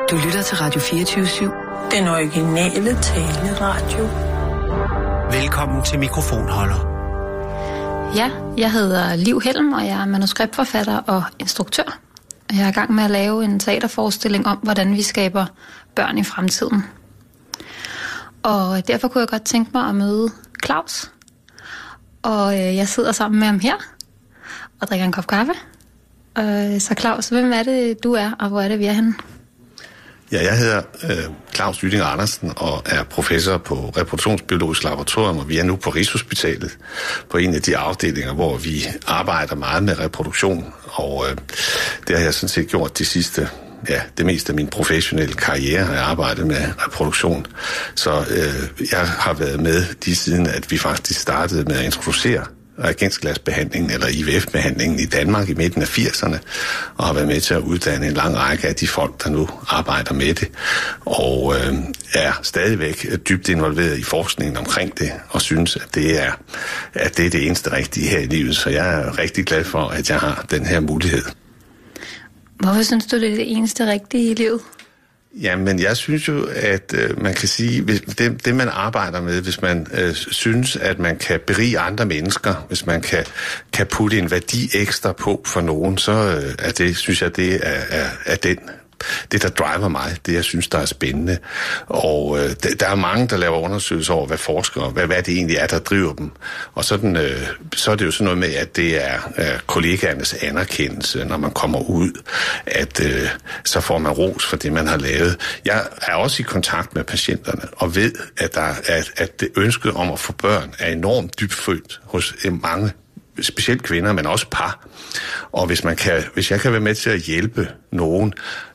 Du lytter til Radio 24/7. Den originale taleradio. Velkommen til mikrofonholder. Ja, jeg hedder Liv Helm, og jeg er manuskriptforfatter og instruktør. Jeg er i gang med at lave en teaterforestilling om, hvordan vi skaber børn i fremtiden. Og derfor kunne jeg godt tænke mig at møde Claus. Og jeg sidder sammen med ham her og drikker en kop kaffe. Så Claus, hvem er det, du er, og hvor er det, vi er henne? Ja, jeg hedder Claus Lydinger Andersen og er professor på reproduktionsbiologisk laboratorium, og vi er nu på Rigshospitalet på en af de afdelinger, hvor vi arbejder meget med reproduktion, og det har jeg sådan set gjort det meste af min professionelle karriere har jeg arbejdet med reproduktion. Så jeg har været med lige siden, at vi faktisk startede med at introducere reagensglasbehandlingen eller IVF-behandlingen i Danmark i midten af 80'erne, og har været med til at uddanne en lang række af de folk, der nu arbejder med det, og er stadigvæk dybt involveret i forskningen omkring det, og synes, at det er det eneste rigtige her i livet. Så jeg er rigtig glad for, at jeg har den her mulighed. Hvorfor synes du, det er det eneste rigtige i livet? Jamen, jeg synes jo, at man kan sige, det man arbejder med, hvis man synes, at man kan berige andre mennesker, hvis man kan putte en værdi ekstra på for nogen, så er det, synes jeg, det er det, der driver mig, det jeg synes, der er spændende. Og der er mange, der laver undersøgelser over, hvad det egentlig er, der driver dem. Og sådan, så er det jo sådan noget med, at det er kollegaernes anerkendelse, når man kommer ud, at så får man ros for det, man har lavet. Jeg er også i kontakt med patienterne, og ved, at det ønsket om at få børn er enormt dybfølt hos mange, specielt kvinder, men også par. Og hvis jeg kan være med til at hjælpe nogen,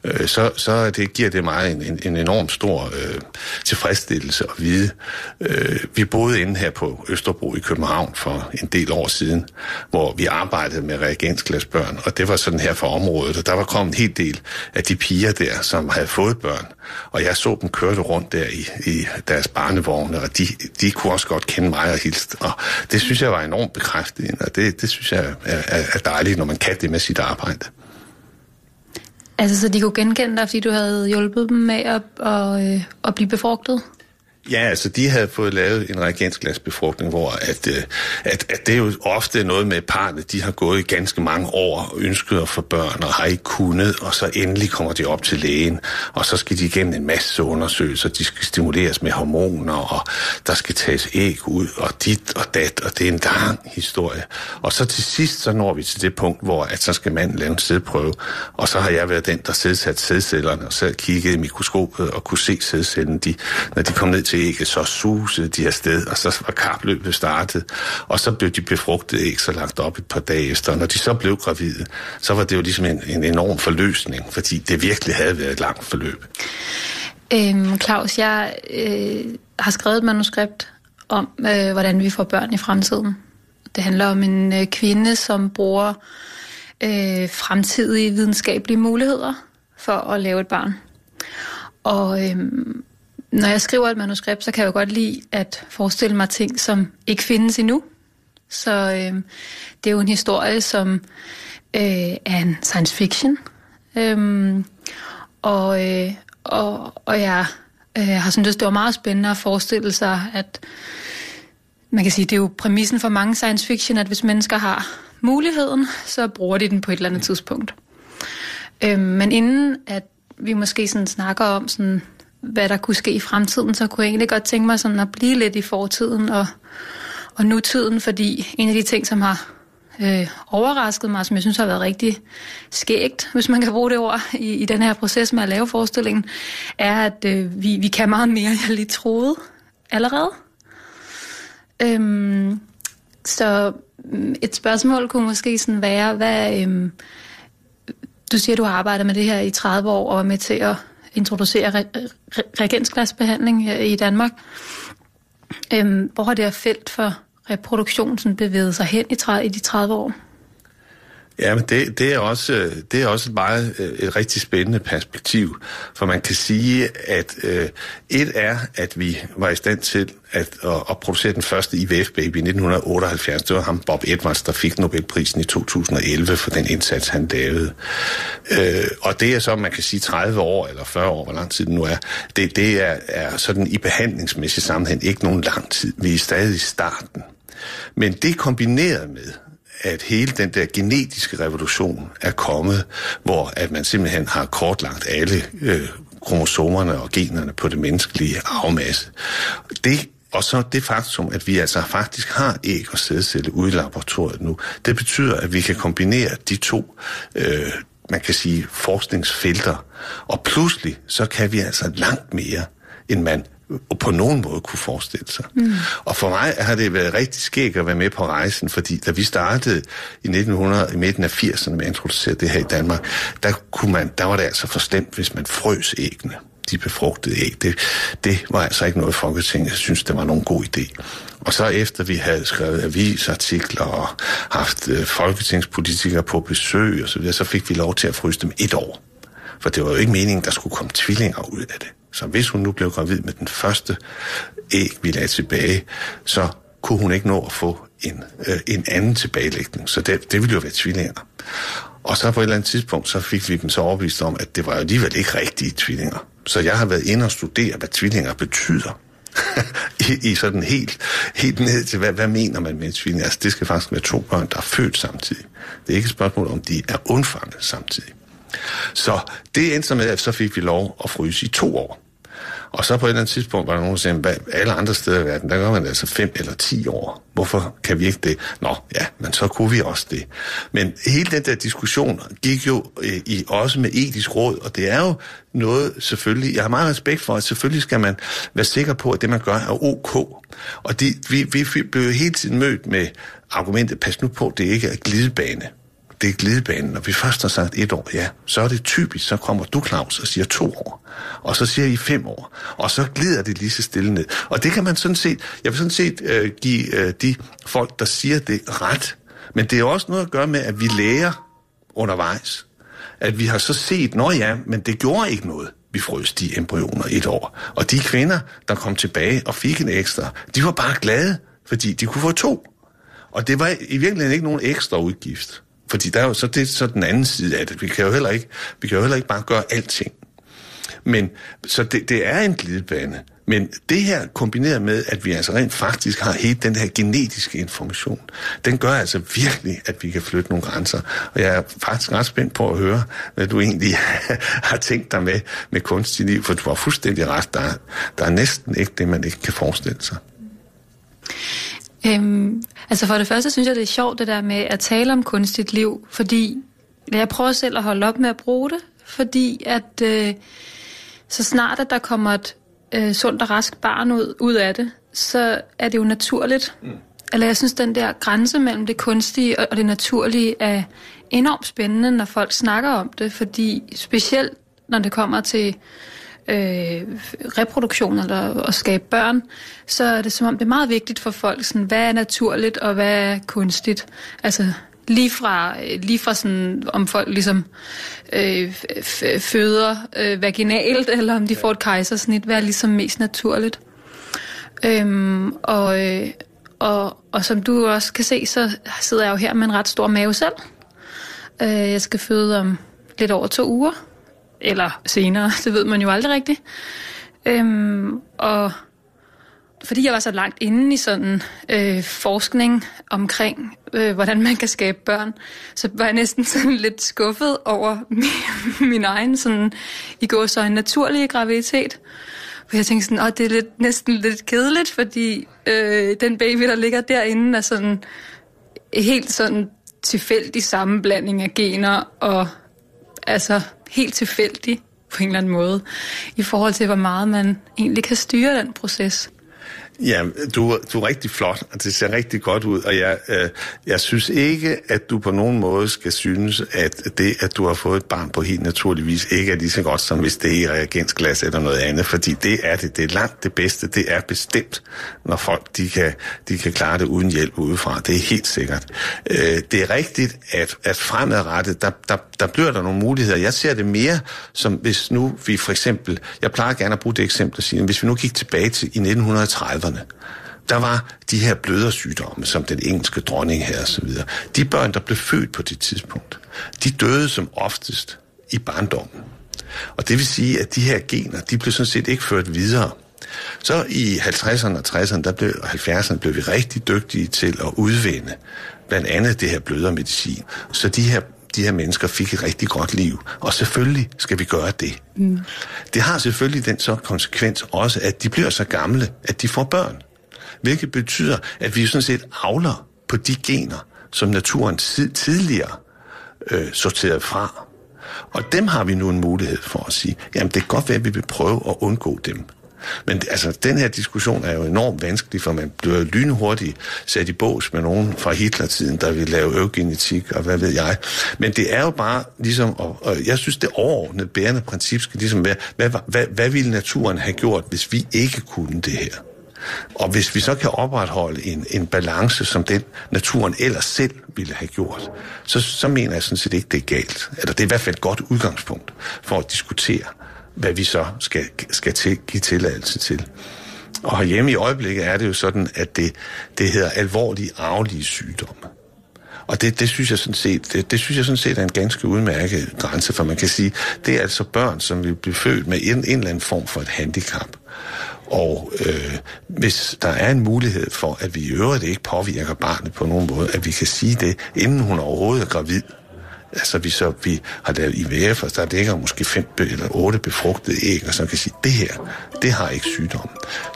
så giver det mig en enorm stor tilfredsstillelse at vide. Vi boede inde her på Østerbro i København for en del år siden, hvor vi arbejdede med reagensglasbørn, og det var sådan her for området, og der var kommet en hel del af de piger der, som havde fået børn, og jeg så dem kørte rundt der i deres barnevogne, og de kunne også godt kende mig og hilse, og det synes jeg var enormt bekræftende, og det synes jeg er dejligt, når man kan det med sit arbejde. Altså, så de kunne genkende dig, fordi du havde hjulpet dem med at blive befrugtet? Ja, altså de havde fået lavet en reagensglasbefrugtning, hvor at det er jo ofte noget med parne, de har gået i ganske mange år og ønsket at få børn og har ikke kunnet, og så endelig kommer de op til lægen, og så skal de igennem en masse undersøgelser, de skal stimuleres med hormoner, og der skal tages æg ud, og dit og dat, og det er en lang historie. Og så til sidst, så når vi til det punkt, hvor at så skal manden lave en sædprøve, og så har jeg været den, der sædsatte sædcellerne, og så kiggede i mikroskopet og kunne se sædcellen, når de kom ned til ægget, så susede de afsted, og så var kapløbet startet, og så blev de befrugtede æg så lagt op et par dage efter, og når de så blev gravide, så var det jo ligesom en enorm forløsning, fordi det virkelig havde været et langt forløb. Claus, jeg har skrevet et manuskript om, hvordan vi får børn i fremtiden. Det handler om en kvinde, som bruger fremtidige videnskabelige muligheder for at lave et barn. Og når jeg skriver et manuskript, så kan jeg jo godt lide at forestille mig ting, som ikke findes endnu. Så det er jo en historie, som er en science fiction. Og jeg har syntes, det var meget spændende at forestille sig, at man kan sige, det er jo præmissen for mange science fiction, at hvis mennesker har muligheden, så bruger de den på et eller andet tidspunkt. Men inden at vi måske sådan snakker om sådan, hvad der kunne ske i fremtiden, så kunne jeg egentlig godt tænke mig sådan at blive lidt i fortiden og nutiden, fordi en af de ting, som har overrasket mig, som jeg synes har været rigtig skægt, hvis man kan bruge det ord, i den her proces med at lave forestillingen, er, at vi kan meget mere, end jeg lige troede allerede. Så et spørgsmål kunne måske sådan være, hvad du siger, du har arbejdet med det her i 30 år og er med til at introducere reagensglasbehandling i Danmark. Hvor har det her felt for reproduktion sådan bevæget sig hen i de 30 år? Ja, men det er også meget et rigtig spændende perspektiv, for man kan sige, at et er, at vi var i stand til at producere den første IVF-baby i 1978. Det var ham, Bob Edwards, der fik Nobelprisen i 2011 for den indsats, han lavede. Og det er så, man kan sige, 30 år eller 40 år, hvor lang tid det nu er. Det er sådan i behandlingsmæssig sammenhæng ikke nogen lang tid. Vi er stadig i starten. Men det kombineret med, at hele den der genetiske revolution er kommet, hvor at man simpelthen har kortlagt alle kromosomerne og generne på det menneskelige arvemasse. Og så det faktum, at vi altså faktisk har æg og sædceller ude i laboratoriet nu, det betyder, at vi kan kombinere de to, man kan sige, forskningsfelter, og pludselig så kan vi altså langt mere, end man på nogen måde kunne forestille sig. Og for mig har det været rigtig skægt at være med på rejsen, fordi da vi startede i midten af 80'erne med at introducere det her i Danmark, der var det altså for slemt, hvis man frøs æggene. De befrugtede æg. Det var altså ikke noget, Folketinget synes, det var nogen god idé. Og så efter vi havde skrevet avisartikler og haft folketingspolitikere på besøg og så videre, så fik vi lov til at fryse dem 1 år. For det var jo ikke meningen, der skulle komme tvillinger ud af det. Så hvis hun nu blev gravid med den første æg, vi lagde tilbage, så kunne hun ikke nå at få en anden tilbagelægning. Så det ville jo være tvillinger. Og så på et eller andet tidspunkt, så fik vi dem så overbevist om, at det var alligevel ikke rigtige tvillinger. Så jeg har været inde og studere, hvad tvillinger betyder. I sådan helt ned til, hvad mener man med tvillinger? Altså, det skal faktisk være 2 børn, der er født samtidig. Det er ikke et spørgsmål, om de er undfanget samtidig. Så det endte så med, at så fik vi lov at fryse i 2 år. Og så på et eller andet tidspunkt var der nogen, der sagde, at alle andre steder i verden, der gør man altså 5 eller 10 år. Hvorfor kan vi ikke det? Nå, ja, men så kunne vi også det. Men hele den der diskussion gik jo også med etisk råd, og det er jo noget selvfølgelig, jeg har meget respekt for, at selvfølgelig skal man være sikker på, at det man gør er ok. Og vi blev jo hele tiden mødt med argumentet, pas nu på, det ikke er glidebane. Det er glidebanen. Når vi først har sagt 1 år, ja, så er det typisk, så kommer du, Claus, og siger 2 år. Og så siger I 5 år. Og så glider det lige så stille ned. Og det kan man sådan set, jeg vil sådan set give de folk, der siger det, ret. Men det er også noget at gøre med, at vi lærer undervejs. At vi har så set, nå ja, men det gjorde ikke noget. Vi frøs de embryoner 1 år. Og de kvinder, der kom tilbage og fik en ekstra, de var bare glade, fordi de kunne få 2. Og det var i virkeligheden ikke nogen ekstra udgift. Fordi der er jo så den anden side af det. Vi kan jo heller ikke bare gøre alting. Men så det er en glidebane. Men det her kombineret med, at vi altså rent faktisk har hele den her genetiske information, den gør altså virkelig, at vi kan flytte nogle grænser. Og jeg er faktisk ret spændt på at høre, hvad du egentlig har tænkt dig med kunstig liv, for du har fuldstændig ret. Der er næsten ikke det, man ikke kan forestille sig. Altså for det første synes jeg, det er sjovt det der med at tale om kunstigt liv, fordi jeg prøver selv at holde op med at bruge det, fordi at så snart at der kommer et sundt og rask barn ud af det, så er det jo naturligt. Eller jeg synes, den der grænse mellem det kunstige og det naturlige er enormt spændende, når folk snakker om det, fordi specielt når det kommer til reproduktion eller at skabe børn, så er det som om, det er meget vigtigt for folk, sådan, hvad er naturligt og hvad er kunstigt. Altså lige fra sådan, om folk ligesom føder vaginalt, eller om de får et kejsersnit, hvad er ligesom mest naturligt. Og som du også kan se, så sidder jeg jo her med en ret stor mave selv. Jeg skal føde om lidt over 2 uger. Eller senere, det ved man jo aldrig rigtigt. Og fordi jeg var så langt inde i sådan forskning omkring, hvordan man kan skabe børn, så var jeg næsten sådan lidt skuffet over min egen sådan, i går så en naturlige graviditet. For jeg tænkte sådan, det er næsten lidt kedeligt, fordi den baby, der ligger derinde, er sådan helt sådan tilfældig sammenblanding af gener og altså helt tilfældig på en eller anden måde, i forhold til, hvor meget man egentlig kan styre den proces. Ja, du er rigtig flot, og det ser rigtig godt ud, og jeg synes ikke, at du på nogen måde skal synes, at det, at du har fået et barn på helt naturligvis, ikke er lige så godt, som hvis det er i reagensglas eller noget andet, fordi det er det. Det er langt det bedste. Det er bestemt, når folk de kan klare det uden hjælp udefra. Det er helt sikkert. Det er rigtigt, at fremadrettet, der bliver der nogle muligheder. Jeg ser det mere som, hvis nu vi for eksempel, jeg plejer gerne at bruge det eksempel at sige, hvis vi nu gik tilbage til i 1930'erne, der var de her blødersygdomme, som den engelske dronning havde osv. De børn, der blev født på det tidspunkt, de døde som oftest i barndommen. Og det vil sige, at de her gener, de blev sådan set ikke ført videre. Så i 50'erne og 60'erne, 70'erne blev vi rigtig dygtige til at udvinde blandt andet det her blødermedicin. Så de her mennesker fik et rigtig godt liv. Og selvfølgelig skal vi gøre det. Mm. Det har selvfølgelig den så konsekvens også, at de bliver så gamle, at de får børn. Hvilket betyder, at vi sådan set avler på de gener, som naturen tidligere sorterede fra. Og dem har vi nu en mulighed for at sige, jamen det kan godt være, at vi vil prøve at undgå dem. Men altså, den her diskussion er jo enormt vanskelig, for man bliver lynhurtigt sat i bås med nogen fra Hitler-tiden, der vil lave eugenetik og hvad ved jeg. Men det er jo bare ligesom, og jeg synes, det overordnede bærende princip skal ligesom være, hvad ville naturen have gjort, hvis vi ikke kunne det her? Og hvis vi så kan opretholde en balance, som den naturen ellers selv ville have gjort, så mener jeg sådan set ikke, det er galt. Eller det er i hvert fald et godt udgangspunkt for at diskutere, hvad vi så skal give tilladelse til. Og herhjemme i øjeblikket er det jo sådan, at det hedder alvorlige arvelige sygdomme. Og det synes jeg sådan set er en ganske udmærket grænse, for man kan sige, det er altså børn, som vil blive født med en eller anden form for et handicap. Og hvis der er en mulighed for, at vi i øvrigt ikke påvirker barnet på nogen måde, at vi kan sige det, inden hun overhovedet er gravid. Altså vi har lavet IVF, og der ligger måske 5 eller 8 befrugtede æg, og så kan sige, det her, det har ikke sygdom.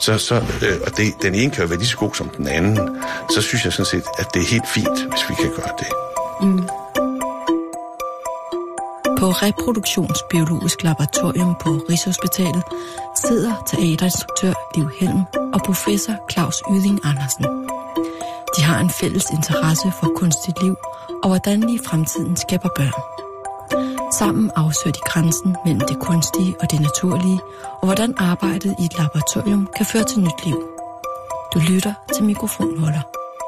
Og den ene kan jo være lige så god som den anden. Så synes jeg sådan set, at det er helt fint, hvis vi kan gøre det. Mm. På Reproduktionsbiologisk Laboratorium på Rigshospitalet sidder teaterinstruktør Liv Helm og professor Claus Yding Andersen. De har en fælles interesse for kunstigt liv og hvordan vi i fremtiden skaber børn. Sammen afsøger de grænsen mellem det kunstige og det naturlige, og hvordan arbejdet i et laboratorium kan føre til nyt liv. Du lytter til Mikrofonholder.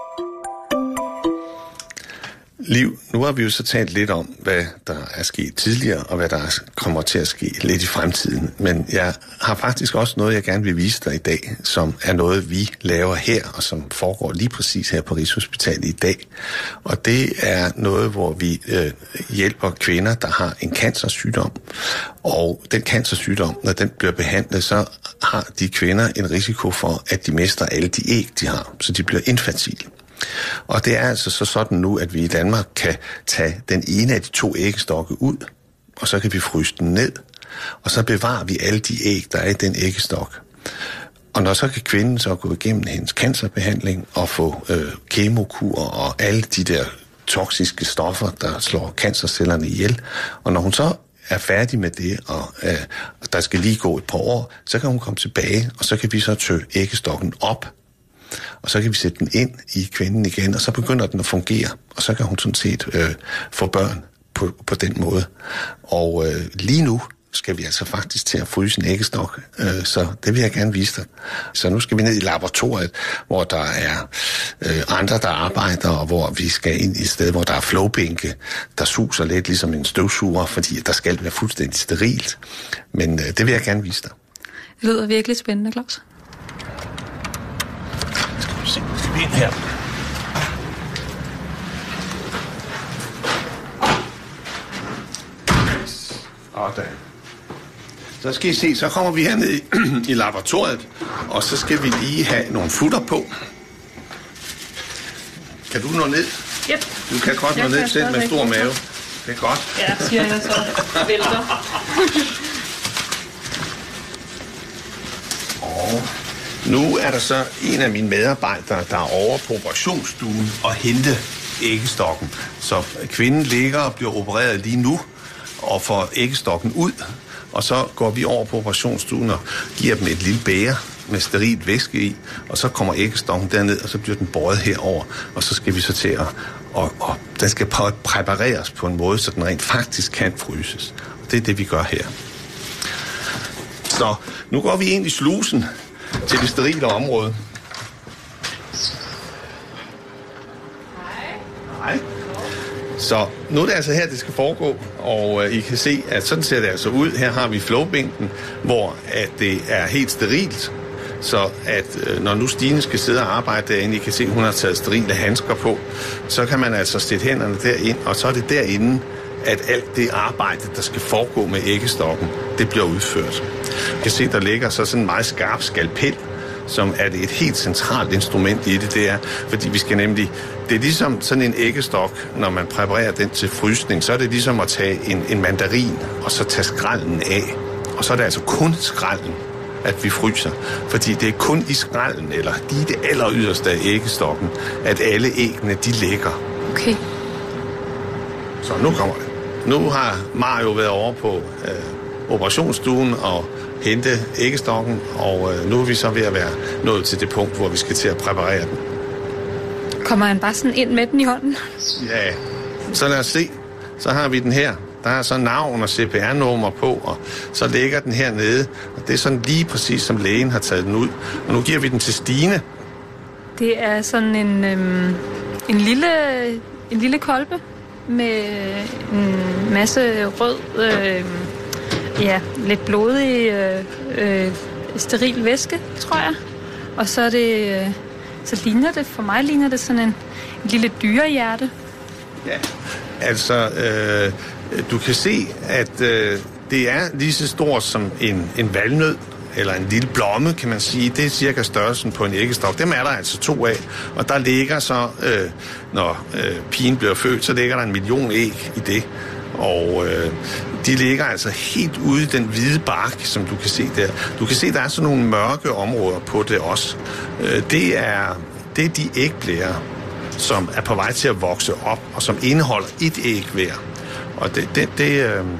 Liv, nu har vi jo så talt lidt om, hvad der er sket tidligere, og hvad der kommer til at ske lidt i fremtiden. Men jeg har faktisk også noget, jeg gerne vil vise dig i dag, som er noget, vi laver her, og som foregår lige præcis her på Rigshospitalet i dag. Og det er noget, hvor vi hjælper kvinder, der har en cancersygdom. Og den cancersygdom, når den bliver behandlet, så har de kvinder en risiko for, at de mister alle de æg, de har, så de bliver infertile. Og det er altså så sådan nu, at vi i Danmark kan tage den ene af de 2 æggestokke ud, og så kan vi fryse den ned, og så bevarer vi alle de æg, der er i den æggestok. Og når så kan kvinden så gå igennem hendes cancerbehandling og få kemokur og alle de der toksiske stoffer, der slår cancercellerne ihjel, og når hun så er færdig med det, og der skal lige gå et par år, så kan hun komme tilbage, og så kan vi så tø æggestokken op, og så kan vi sætte den ind i kvinden igen, og så begynder den at fungere, og så kan hun sådan set få børn på den måde. Og lige nu skal vi altså faktisk til at fryse en æggestok, så det vil jeg gerne vise dig. Så nu skal vi ned i laboratoriet, hvor der er andre, der arbejder, og hvor vi skal ind i et sted, hvor der er flowbænke, der suser lidt ligesom en støvsuger, fordi der skal være fuldstændig sterilt. Men det vil jeg gerne vise dig. Det lyder virkelig spændende, Claus. Skal vi ind her? Sådan. Så skal I se, så kommer vi herned i laboratoriet, og så skal vi lige have nogle futter på. Kan du nå ned? Yep. Du kan godt nå ned selv med stor mave. Det er godt. Ja, siger jeg så. Vælter. Og nu er der så en af mine medarbejdere, der er over på operationsstuen og hente æggestokken. Så kvinden ligger og bliver opereret lige nu og får æggestokken ud. Og så går vi over på operationsstuen og giver dem et lille bæger med steril væske i, og så kommer æggestokken derned, og så bliver den båret herover, og så skal vi så til at og den skal præpareres på en måde, så den rent faktisk kan fryses. Og det er det, vi gør her. Så nu går vi ind i slusen til det sterile område. Hej. Så nu er det altså her, det skal foregå, og I kan se, at sådan ser det altså ud. Her har vi flowbænken, hvor at det er helt sterilt, så at når nu Stine skal sidde og arbejde derinde, I kan se, at hun har taget sterile handsker på, så kan man altså sætte hænderne derind, og så er det derinde, at alt det arbejde, der skal foregå med æggestokken, det bliver udført. I kan se, der ligger så sådan en meget skarp skalpel, som er et helt centralt instrument i det, det er, fordi vi skal nemlig, det er ligesom sådan en æggestok, når man præparerer den til frysning, så er det ligesom at tage en mandarin, og så tage skralden af. Og så er det altså kun skralden, at vi fryser. Fordi det er kun i skralden, eller lige det aller yderste af æggestokken, at alle æggene, de ligger. Okay. Så nu kommer det. Nu har Mario været over på operationsstuen og hente æggestokken, og nu er vi så ved at være nået til det punkt, hvor vi skal til at præparere den. Kommer han bare sådan ind med den i hånden? Ja, så lad os se. Så har vi den her. Der er så navn og CPR-nummer på, og så ligger den hernede. Og det er sådan lige præcis, som lægen har taget den ud. Og nu giver vi den til Stine. Det er sådan en lille kolbe med en masse rød, lidt blodig, steril væske, tror jeg. Og så er det, for mig ligner det sådan en lille dyrehjerte. Ja, altså, du kan se, at det er lige så stort som en valnød, eller en lille blomme, kan man sige. Det er cirka størrelsen på en æggestok. Dem er der altså 2 af, og der ligger så, når pigen bliver født, så ligger der 1 million æg i det. Og de ligger altså helt ude i den hvide bark, som du kan se der. Du kan se, der er sådan nogle mørke områder på det også. Det er de ægblærer, som er på vej til at vokse op, og som indeholder 1 æg hver. Og det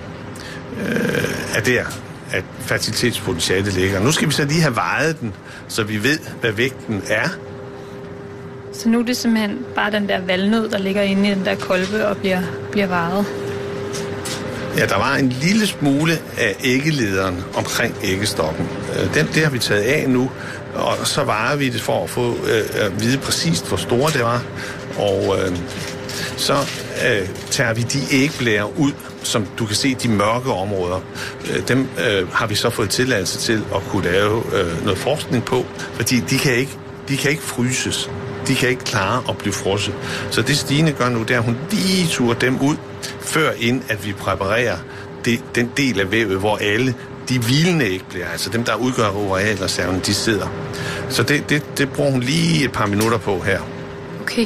er der, at fertilitetspotentialet ligger. Nu skal vi så lige have vejet den, så vi ved, hvad vægten er. Så nu er det simpelthen bare den der valnød, der ligger inde i den der kolbe og bliver vejet? Ja, der var en lille smule af æggelederen omkring æggestokken. Det har vi taget af nu, og så vejer vi det for at få at vide præcist, hvor store det var. Og så tager vi de ægblærer ud, som du kan se, de mørke områder. Dem har vi så fået tilladelse til at kunne lave noget forskning på, fordi de kan ikke fryses. De kan ikke klare at blive frosset. Så det Stine gør nu, det er, at hun lige turer dem ud, før ind at vi præparerer den del af vævet, hvor alle de hvilende ægblærer, altså dem, der udgør ovarialreserven, de sidder. Så det bruger hun lige et par minutter på her. Okay.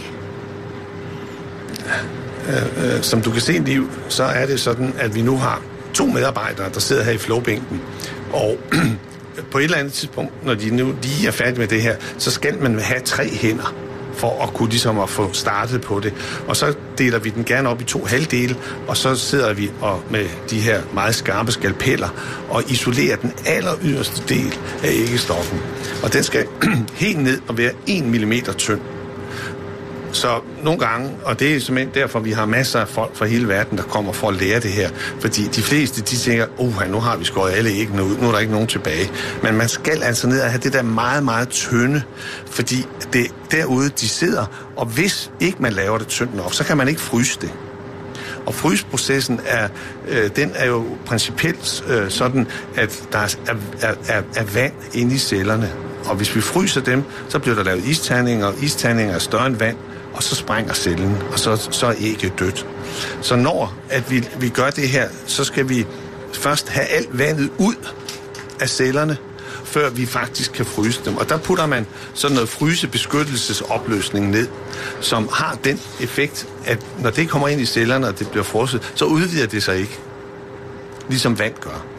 Som du kan se, Liv, så er det sådan, at vi nu har 2 medarbejdere, der sidder her i flowbænken, og på et eller andet tidspunkt, når de nu lige er færdige med det her, så skal man have 3 hænder for at kunne ligesom at få startet på det. Og så deler vi den gerne op i 2 halvdele, og så sidder vi med de her meget skarpe skalpeller og isolerer den aller yderste del af æggestokken. Og den skal helt ned og være 1 millimeter tynd. Så nogle gange, og det er simpelthen derfor, vi har masser af folk fra hele verden, der kommer for at lære det her. Fordi de fleste, de tænker, nu har vi skåret alle æggene ud, nu er der ikke nogen tilbage. Men man skal altså ned og have det der meget, meget tynde, fordi det derude, de sidder, og hvis ikke man laver det tyndt nok, så kan man ikke fryse det. Og frysprocessen den er jo principielt sådan, at der er vand inde i cellerne. Og hvis vi fryser dem, så bliver der lavet isterninger, og isterninger er større end vand, og så sprænger cellen, og så er ægget dødt. Så når at vi gør det her, så skal vi først have alt vandet ud af cellerne, før vi faktisk kan fryse dem. Og der putter man sådan noget frysebeskyttelsesopløsning ned, som har den effekt, at når det kommer ind i cellerne, og det bliver frosset, så udvider det sig ikke, ligesom vand gør.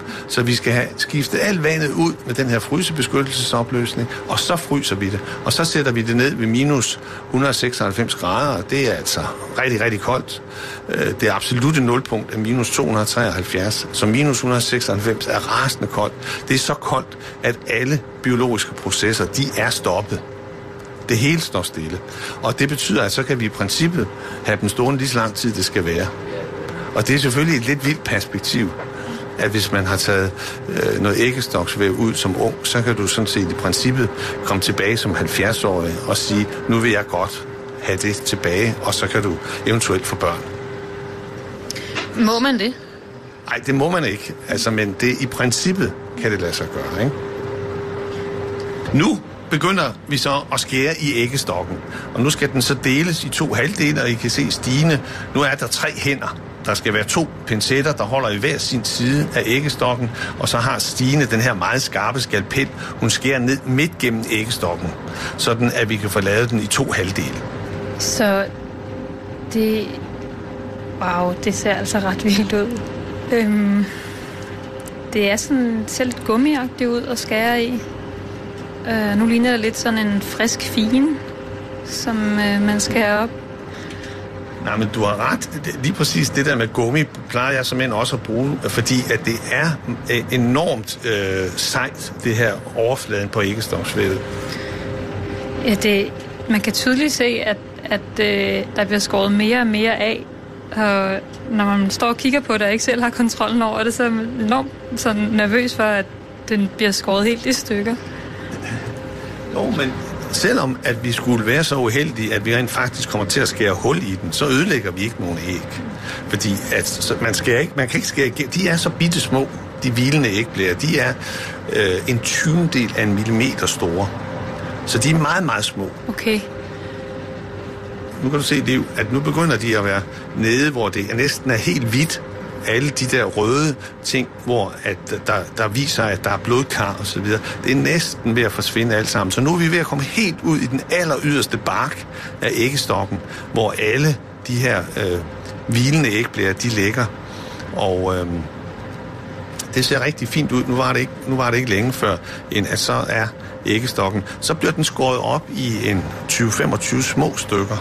Så vi skal have skiftet alt vandet ud med den her frysebeskyttelsesopløsning, og så fryser vi det. Og så sætter vi det ned ved minus 196 grader, og det er altså rigtig, rigtig koldt. Det absolutte nulpunkt er minus 273, så minus 196 er rasende koldt. Det er så koldt, at alle biologiske processer, de er stoppet. Det hele står stille. Og det betyder, at så kan vi i princippet have dem stående lige så lang tid, det skal være. Og det er selvfølgelig et lidt vildt perspektiv, at hvis man har taget noget æggestoksvæv ud som ung, så kan du sådan set i princippet komme tilbage som 70-årig og sige, nu vil jeg godt have det tilbage, og så kan du eventuelt få børn. Må man det? Nej, det må man ikke. Altså, men det i princippet kan det lade sig gøre, ikke? Nu begynder vi så at skære i æggestokken, og nu skal den så deles i 2 halvdele, og I kan se Stine, nu er der 3 hænder. Der skal være 2 pincetter, der holder i hver sin side af æggestokken, og så har Stine den her meget skarpe skalpel. Hun skærer ned midt gennem æggestokken, sådan at vi kan få lavet den i 2 halvdele. Så det... Wow, det ser altså ret vildt ud. Det er sådan selv lidt gummiagtigt ud at skære i. Nu ligner det lidt sådan en frisk fine, som man skærer op. Nej, men du har ret. Lige præcis det der med gummi plejer jeg simpelthen også at bruge, fordi at det er enormt sejt, det her overfladen på æggestoksvævet. Ja, man kan tydeligt se, at der bliver skåret mere og mere af. Og når man står og kigger på det og ikke selv har kontrollen over det, så er man enormt sådan nervøs for, at den bliver skåret helt i stykker. Jo, men selvom at vi skulle være så uheldige, at vi rent faktisk kommer til at skære hul i den, så ødelægger vi ikke nogen æg. Fordi at, man kan ikke skære. De er så bitte små, de hvilende ægblæer. De er en 20-del af en millimeter store. Så de er meget, meget små. Okay. Nu kan du se, Liv, at nu begynder de at være nede, hvor det næsten er helt hvidt. Alle de der røde ting, hvor at der viser, at der er blodkar og så videre, det er næsten ved at forsvinde alt sammen. Så nu er vi ved at komme helt ud i den aller yderste bark af æggestokken, hvor alle de her hvilende ægblæer, de ligger. Og det ser rigtig fint ud. Nu var det ikke længe før, end at så er æggestokken. Så bliver den skåret op i en 20-25 små stykker,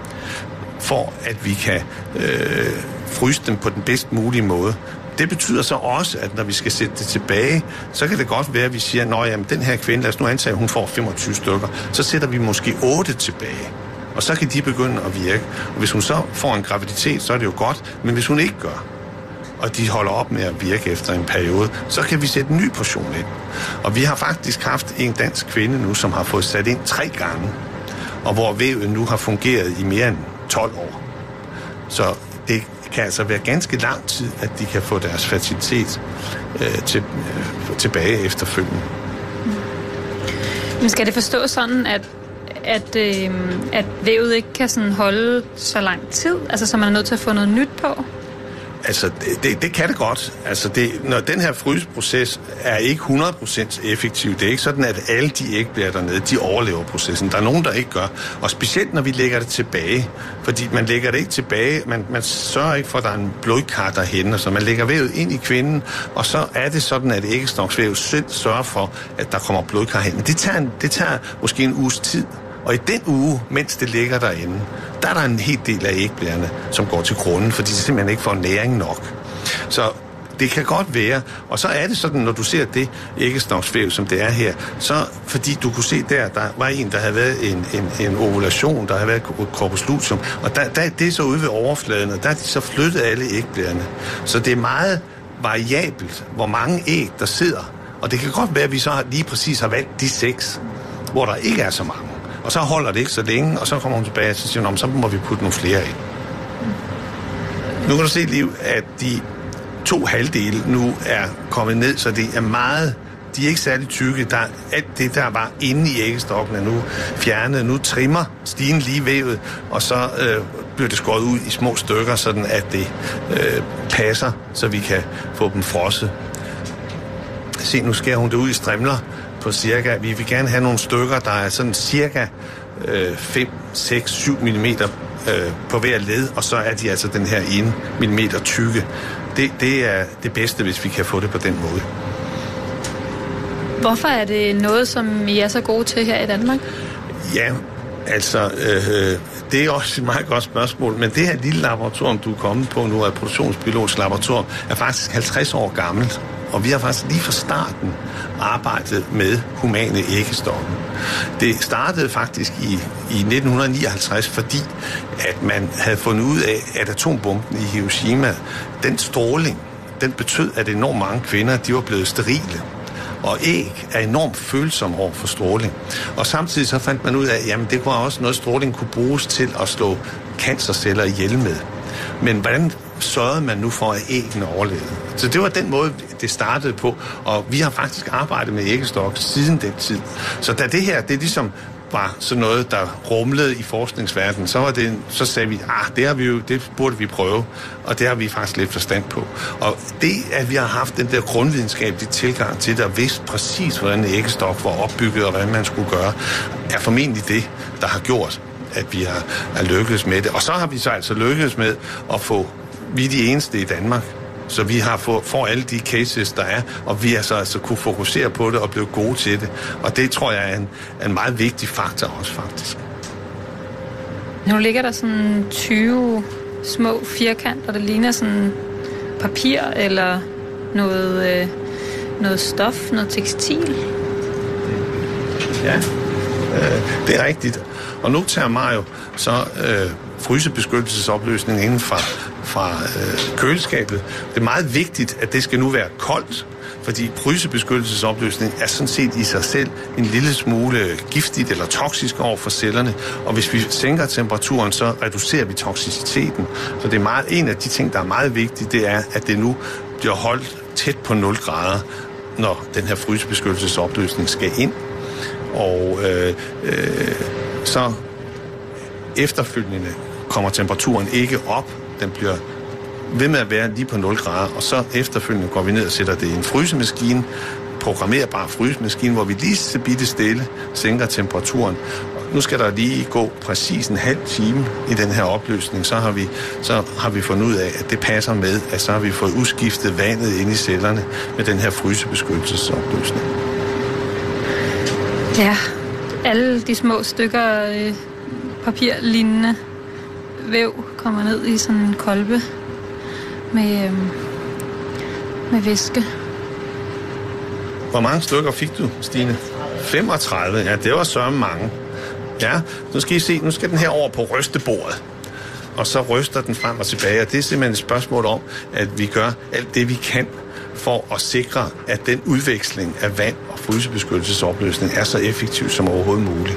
for at vi kan fryse dem på den bedst mulige måde. Det betyder så også, at når vi skal sætte det tilbage, så kan det godt være, at vi siger, nå jamen, den her kvinde, lad os nu antage, at hun får 25 stykker, så sætter vi måske 8 tilbage. Og så kan de begynde at virke. Og hvis hun så får en graviditet, så er det jo godt, men hvis hun ikke gør, og de holder op med at virke efter en periode, så kan vi sætte en ny portion ind. Og vi har faktisk haft en dansk kvinde nu, som har fået sat ind 3 gange, og hvor vævet nu har fungeret i mere end 12 år. Så det kan altså være ganske lang tid, at de kan få deres fertilitet tilbage efterfølgende. Men skal det forstås sådan, at vævet ikke kan sådan holde så lang tid? Altså, så man er nødt til at få noget nyt på? Altså, det kan det godt. Altså, når den her fryseproces er ikke 100% effektiv. Det er ikke sådan, at alle de ægblæer dernede, de overlever processen. Der er nogen, der ikke gør. Og specielt, når vi lægger det tilbage. Fordi man lægger det ikke tilbage. Man sørger ikke for, at der er en blodkar derhenne. Så man lægger vævet ind i kvinden, og så er det sådan, at æggestoksvævet selv sørger for, at der kommer blodkar hen. Men det tager måske en uges tid. Og i den uge, mens det ligger derinde, der er der en hel del af ægblæerne, som går til grunden, fordi de simpelthen ikke får næring nok. Så det kan godt være, og så er det sådan, når du ser det æggestoksvæv, som det er her, så fordi du kunne se der var en, der havde været en ovulation, der havde været et corpus luteum, og det er så ude ved overfladen, og der er de så flyttet alle ægblæerne. Så det er meget variabelt, hvor mange æg, der sidder. Og det kan godt være, at vi så lige præcis har valgt de 6, hvor der ikke er så mange. Og så holder det ikke så længe, og så kommer hun tilbage og siger hun, så må vi putte nogle flere ind. Nu kan du se, Liv, at de 2 halvdele nu er kommet ned, så det er meget, de er ikke særlig tykke. Alt det, der var inde i æggestokken, er nu fjernet. Nu trimmer Stine lige vævet, og så bliver det skåret ud i små stykker, sådan at det passer, så vi kan få dem frosset. Se, nu skærer hun det ud i strimler på cirka, vi vil gerne have nogle stykker, der er sådan cirka 5, 6, 7 mm på hver led, og så er de altså den her 1 mm tykke. det er det bedste, hvis vi kan få det på den måde. Hvorfor er det noget, som I er så gode til her i Danmark? Ja, altså, det er også et meget godt spørgsmål, men det her lille laboratorium, du er kommet på nu, Reproduktionsbiologisk Laboratorium, er faktisk 50 år gammelt, og vi har faktisk lige fra starten arbejdet med humane æggestokke. Det startede faktisk i 1959, fordi at man havde fundet ud af, at atombomben i Hiroshima, den stråling, den betød, at enormt mange kvinder, de var blevet sterile. Og æg er enormt følsomme over for stråling. Og samtidig så fandt man ud af, at jamen, det var også noget, stråling kunne bruges til at slå cancerceller ihjel med. Men hvordan sørgede man nu for, at æggene overlevede? Så det var den måde, det startede på. Og vi har faktisk arbejdet med æggestok siden den tid. Så da det her, det ligesom var sådan noget, der rumlede i forskningsverdenen, så sagde vi, det burde vi prøve, og det har vi faktisk lidt forstand på. Og det, at vi har haft den der grundvidenskabelige tilgang til det, og vidst præcis, hvordan en æggestok var opbygget, og hvad man skulle gøre, er formentlig det, der har gjort, at vi har lykkedes med det. Og så har vi så altså lykkedes med at få, vi er de eneste i Danmark, så vi har får alle de cases, der er, og vi har så altså kunne fokusere på det og blive gode til det. Og det tror jeg er en meget vigtig faktor også, faktisk. Nu ligger der sådan 20 små firkanter, der ligner sådan papir eller noget stof, noget tekstil. Ja, det er rigtigt. Og nu tager Mario så frysebeskyttelsesopløsning inden fra køleskabet. Det er meget vigtigt, at det skal nu være koldt, fordi frysebeskyttelsesopløsning er sådan set i sig selv en lille smule giftigt eller toksisk over for cellerne, og hvis vi sænker temperaturen, så reducerer vi toksiciteten. Så det er en af de ting, der er meget vigtigt, det er, at det nu bliver holdt tæt på 0 grader, når den her frysebeskyttelsesopløsning skal ind. Og så efterfølgende kommer temperaturen ikke op. Den bliver ved med at være lige på 0 grader, og så efterfølgende går vi ned og sætter det i en frysemaskine, programmerbar frysemaskine, hvor vi lige så bitte stille sænker temperaturen. Og nu skal der lige gå præcis en halv time i den her opløsning, så har vi fundet ud af, at det passer med, at så har vi fået udskiftet vandet ind i cellerne med den her frysebeskyttelsesopløsning. Ja, alle de små stykker papirlignende væv kommer ned i sådan en kolbe med væske. Hvor mange stykker fik du, Stine? 35. Ja, det var så mange. Ja, nu skal I se, nu skal den her over på rystebordet. Og så ryster den frem og tilbage. Og det er simpelthen et spørgsmål om, at vi gør alt det, vi kan for at sikre, at den udveksling af vand og frysebeskyttelsesopløsning er så effektiv som overhovedet muligt.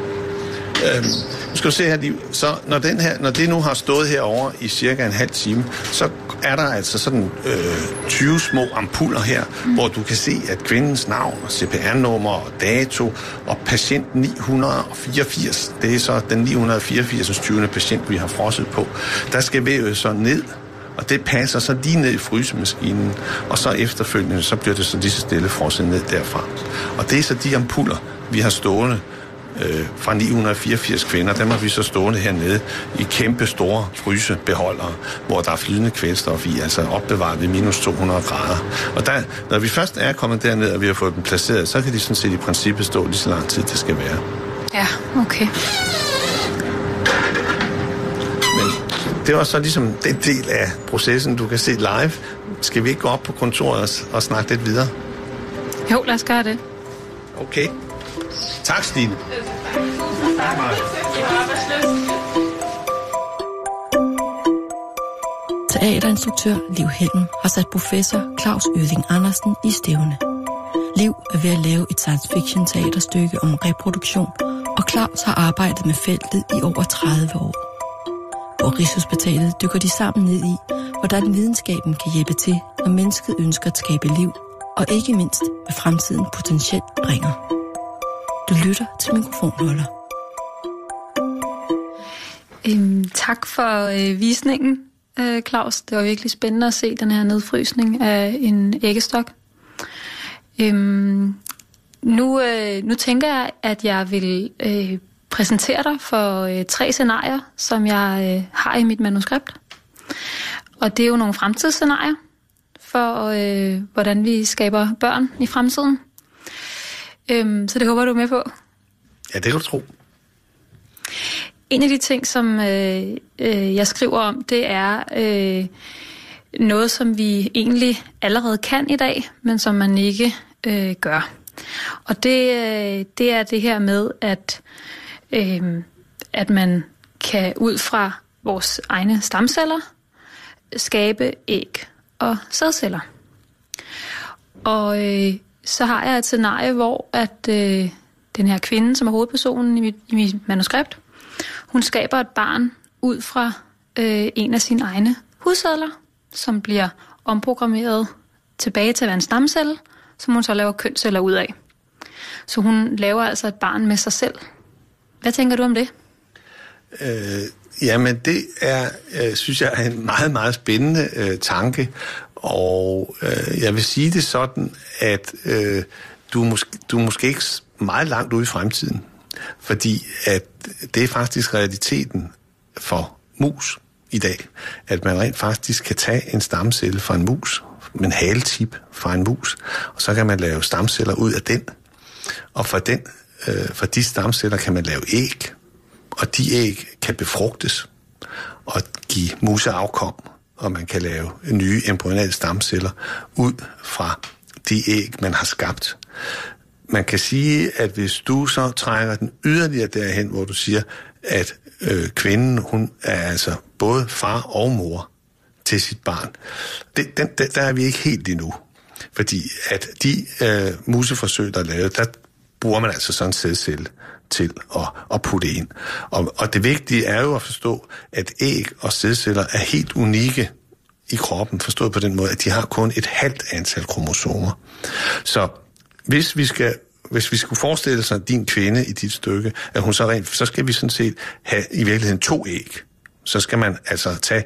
Nu skal du se her, så når det nu har stået herovre i cirka en halv time, så er der altså sådan 20 små ampuller her, hvor du kan se, at kvindens navn, CPR-nummer og dato og patient 984, det er så den 984. 20. patient, vi har frosset på, der skal vævet så ned, og det passer så lige ned i frysemaskinen, og så efterfølgende, så bliver det så lige så stille frosset ned derfra. Og det er så de ampuller, vi har stående fra 984 kvinder, dem har vi så stående hernede i kæmpe store frysebeholdere, hvor der er flydende kvælstof i, altså opbevaret ved minus 200 grader. Og der, når vi først er kommet derned, og vi har fået dem placeret, så kan de sådan set i princippet stå lige så lang tid, det skal være. Ja, okay. Men det var så ligesom den del af processen, du kan se live. Skal vi ikke gå op på kontoret og snakke lidt videre? Jo, lad os gøre det. Okay. Tak, Stine. Teaterinstruktør Liv Helm har sat professor Claus Øding Andersen i stævne. Liv er ved at lave et science fiction teaterstykke om reproduktion, og Claus har arbejdet med feltet i over 30 år. På Rigshospitalet dykker de sammen ned i, hvordan videnskaben kan hjælpe til, når mennesket ønsker at skabe liv, og ikke mindst, hvad fremtiden potentielt bringer. Du lytter til Mikrofonholder. Tak for visningen, Claus. Det var virkelig spændende at se den her nedfrysning af en æggestok. Nu tænker jeg, at jeg vil præsentere dig for 3 scenarier, som jeg har i mit manuskript. Og det er jo nogle fremtidsscenarier. for, hvordan vi skaber børn i fremtiden. Så det håber du er med på. Ja, det kan du tro. En af de ting, som jeg skriver om, det er noget, som vi egentlig allerede kan i dag, men som man ikke gør. Og det er det her med, at man kan ud fra vores egne stamceller skabe æg og sædceller. Og så har jeg et scenarie, hvor at den her kvinde, som er hovedpersonen i mit manuskript, hun skaber et barn ud fra en af sine egne hudceller, som bliver omprogrammeret tilbage til at være en stamcelle, som hun så laver kønsceller ud af. Så hun laver altså et barn med sig selv. Hvad tænker du om det? Jamen, det er, synes jeg, er en meget, meget spændende tanke. Og jeg vil sige det sådan, at du er måske ikke meget langt ude i fremtiden. Fordi at det er faktisk realiteten for mus i dag. At man rent faktisk kan tage en stamcelle fra en mus, med en haletip fra en mus, og så kan man lave stamceller ud af den. Og fra de stamceller kan man lave æg, og de æg kan befrugtes og give museafkom, og man kan lave nye embryonale stamceller ud fra de æg, man har skabt. Man kan sige, at hvis du så trækker den yderligere derhen, hvor du siger, at kvinden, hun er altså både far og mor til sit barn, der er vi ikke helt endnu. Fordi at de museforsøg, der er lavet, der bruger man altså sådan en sædcelle til at putte ind. Og det vigtige er jo at forstå, at æg og sædceller er helt unikke i kroppen, forstået på den måde, at de har kun et halvt antal kromosomer. Så hvis vi skulle forestille sig din kvinde i dit stykke, at hun så skal vi sådan set have i virkeligheden 2 æg. Så skal man altså tage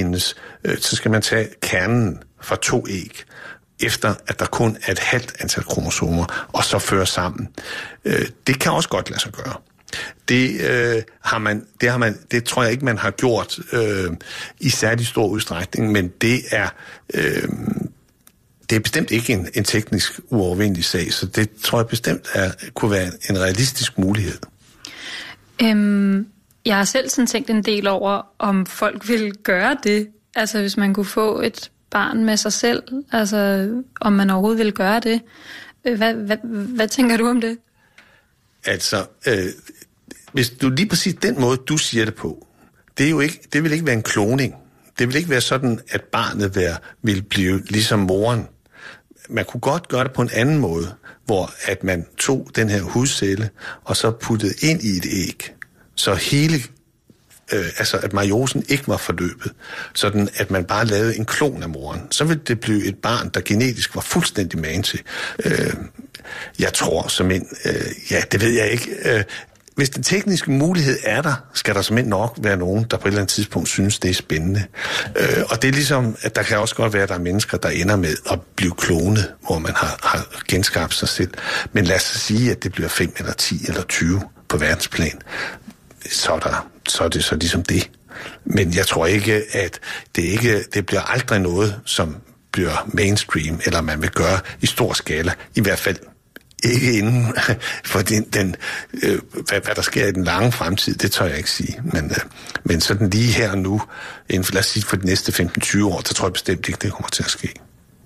kernen fra 2 æg, efter at der kun er et halvt antal kromosomer, og så føre sammen. Det kan også godt lade sig gøre. Det tror jeg ikke, man har gjort i særlig stor udstrækning, men det er bestemt ikke en teknisk uovervindelig sag, så det tror jeg bestemt kunne være en realistisk mulighed. Jeg har selv sådan tænkt en del over, om folk vil gøre det. Altså hvis man kunne få et barn med sig selv, altså om man overhovedet vil gøre det. Hvad tænker du om det? Altså, hvis du lige præcis den måde, du siger det på, det vil ikke være en kloning. Det vil ikke være sådan, at barnet vil blive ligesom moren. Man kunne godt gøre det på en anden måde, hvor at man tog den her hudcelle, og så puttede ind i et æg. Så hele, at meiosen ikke var forløbet, sådan at man bare lavede en klon af moren. Så ville det blive et barn, der genetisk var fuldstændig magen til. Jeg tror det ved jeg ikke. Hvis den tekniske mulighed er der, skal der simpelthen nok være nogen, der på et eller andet tidspunkt synes, det er spændende. Og det er ligesom, at der kan også godt være, at der er mennesker, der ender med at blive klonet, hvor man har genskabt sig selv. Men lad os sige, at det bliver 5 eller 10 eller 20 på verdensplan. Så er det så ligesom det. Men jeg tror ikke, at det bliver aldrig noget, som bliver mainstream, eller man vil gøre i stor skala. I hvert fald ikke inden for hvad der sker i den lange fremtid, det tør jeg ikke sige. Men sådan lige her og nu, lad os sige for de næste 15-20 år, så tror jeg bestemt ikke, det kommer til at ske.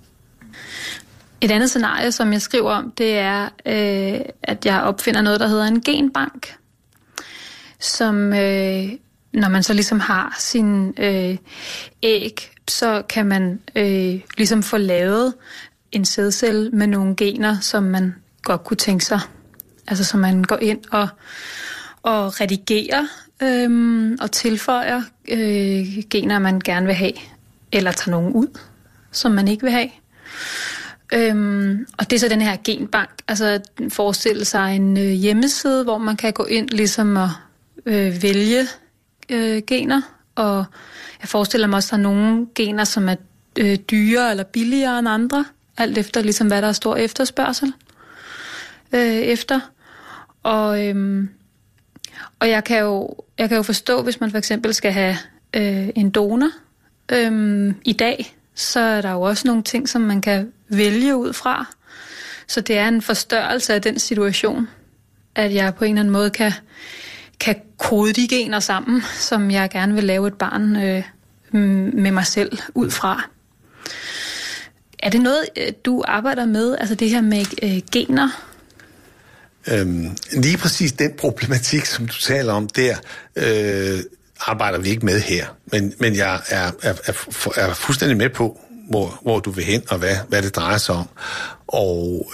Et andet scenarie, som jeg skriver om, det er, at jeg opfinder noget, der hedder en genbank, som når man så ligesom har sin æg, så kan man ligesom få lavet en sædcelle med nogle gener, som man godt kunne tænke sig. Altså så man går ind og redigerer og tilføjer gener, man gerne vil have, eller tager nogen ud, som man ikke vil have. Og det er så den her genbank, altså forestille sig en hjemmeside, hvor man kan gå ind ligesom og vælge gener, og jeg forestiller mig også, at der er nogle gener, som er dyrere eller billigere end andre, alt efter ligesom hvad der er stor efterspørgsel efter. Og jeg kan jo forstå, hvis man for eksempel skal have en donor i dag, så er der jo også nogle ting, som man kan vælge ud fra. Så det er en forstørrelse af den situation, at jeg på en eller anden måde kan kode de gener sammen, som jeg gerne vil lave et barn med mig selv ud fra. Er det noget, du arbejder med, altså det her med gener? Lige præcis den problematik, som du taler om der, arbejder vi ikke med her. Men jeg er fuldstændig med på, hvor du vil hen, og hvad det drejer sig om. Og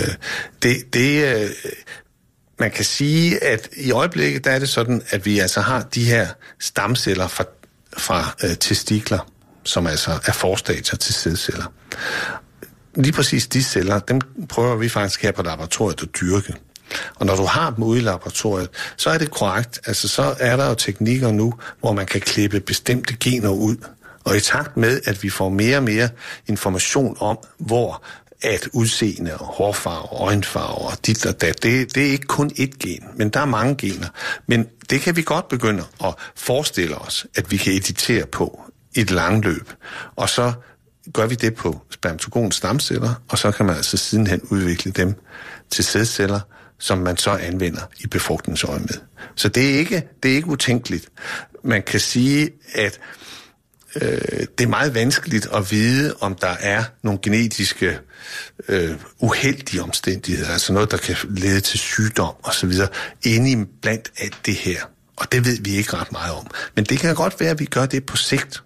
man kan sige, at i øjeblikket, der er det sådan, at vi altså har de her stamceller fra testikler, som altså er forstadier til sædceller. Lige præcis de celler, dem prøver vi faktisk her på laboratoriet at dyrke. Og når du har dem ude i laboratoriet, så er det korrekt. Altså så er der jo teknikker nu, hvor man kan klippe bestemte gener ud. Og i takt med, at vi får mere og mere information om, hvor at udseende og hårfarve, øjenfarve og dit og dat, det er ikke kun ét gen, men der er mange gener. Men det kan vi godt begynde at forestille os, at vi kan editere på i et langt løb. Og så gør vi det på spermatogons stamceller, og så kan man altså sidenhen udvikle dem til sædceller, som man så anvender i befrugtningsøjemed. Så det er ikke utænkeligt. Man kan sige, at det er meget vanskeligt at vide, om der er nogle genetiske uheldige omstændigheder, altså noget, der kan lede til sygdom osv., inde i blandt alt det her. Og det ved vi ikke ret meget om. Men det kan godt være, at vi gør det på sigt.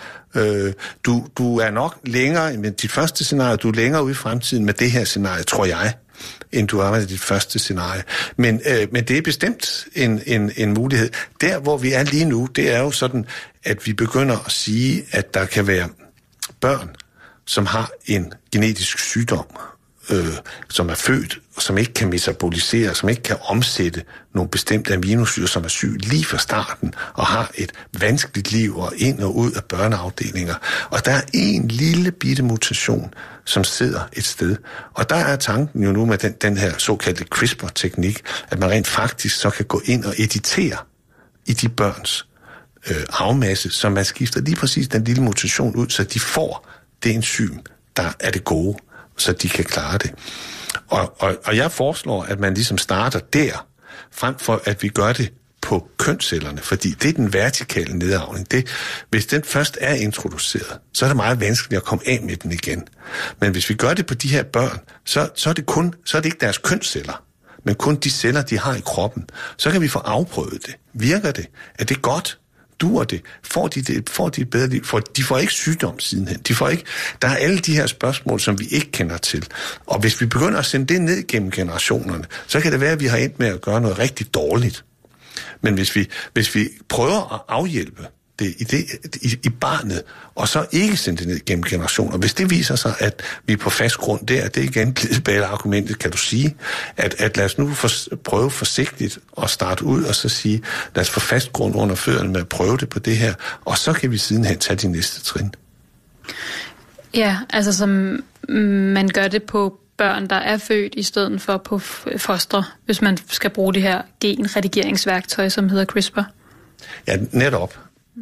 Du er nok længere med dit første scenarie, du er længere ude i fremtiden med det her scenarie, tror jeg, end du er med dit første scenarie. Men det er bestemt en mulighed. Der, hvor vi er lige nu, det er jo sådan, at vi begynder at sige, at der kan være børn, som har en genetisk sygdom, som er født, og som ikke kan metabolisere, som ikke kan omsætte nogle bestemte aminosyrer, som er syg lige fra starten, og har et vanskeligt liv og ind og ud af børneafdelinger. Og der er en lille bitte mutation, som sidder et sted. Og der er tanken jo nu med den her såkaldte CRISPR-teknik, at man rent faktisk så kan gå ind og editere i de børns arvemasse, så man skifter lige præcis den lille mutation ud, så de får det enzym, der er det gode, så de kan klare det. Og jeg foreslår, at man ligesom starter der, frem for at vi gør det på kønscellerne, fordi det er den vertikale nedarvning. Hvis den først er introduceret, så er det meget vanskeligt at komme af med den igen. Men hvis vi gør det på de her børn, så er det ikke deres kønsceller, men kun de celler, de har i kroppen. Så kan vi få afprøvet det. Virker det? Er det godt? Duer det? Får de et bedre liv? De får ikke sygdom sidenhen. Der er alle de her spørgsmål, som vi ikke kender til. Og hvis vi begynder at sende det ned gennem generationerne, så kan det være, at vi har endt med at gøre noget rigtig dårligt. Men hvis vi prøver at afhjælpe det i barnet, og så ikke sende det ned gennem generationer, hvis det viser sig, at vi er på fast grund der, det er igen glidebane-argumentet, kan du sige, at lad os nu prøve forsigtigt at starte ud, og så sige, lad os få fast grund under fødderne med at prøve det på det her, og så kan vi sidenhen tage de næste trin. Ja, altså som man gør det på børn, der er født, i stedet for på fostre, hvis man skal bruge det her genredigeringsværktøj, som hedder CRISPR. Ja, netop.